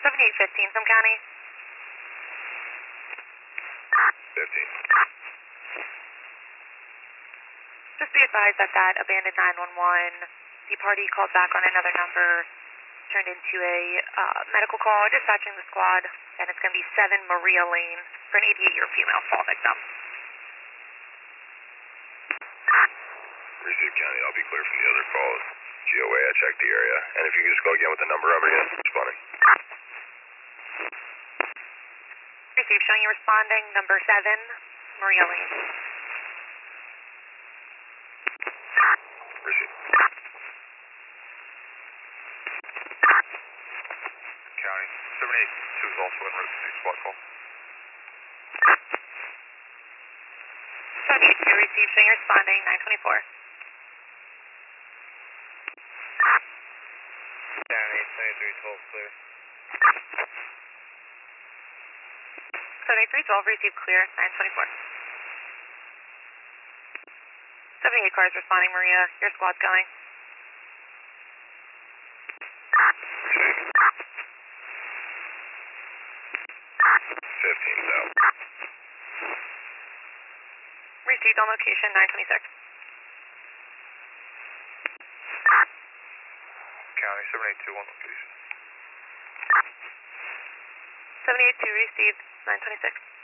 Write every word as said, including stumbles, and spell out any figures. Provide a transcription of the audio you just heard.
seventy-eight fifteen from County. fifteen. Just be advised that that abandoned nine one one, the party called back on another number, turned into a uh, medical call, dispatching the squad, and it's going to be seven Maria Lane for an eighty-eight-year female fall victim. Receive County, I'll be clear from the other calls. G O A, I checked the area. And if you could just go again with the number, I'm again responding. Receive, showing you responding, number seven, Maria Lane. Receive. County, seventy-eight two is also en route to squad call. seventy-eight two, receive, showing you responding, nine twenty-four. County, seventy-three twelve clear. seventy-three twelve, receive clear, nine twenty-four. seventy-eight cars responding, Maria. Your squad's going. fifteen south. Received on location, nine twenty-six. County, seventy-eight two on location. seventy-eight two, received, nine twenty-six.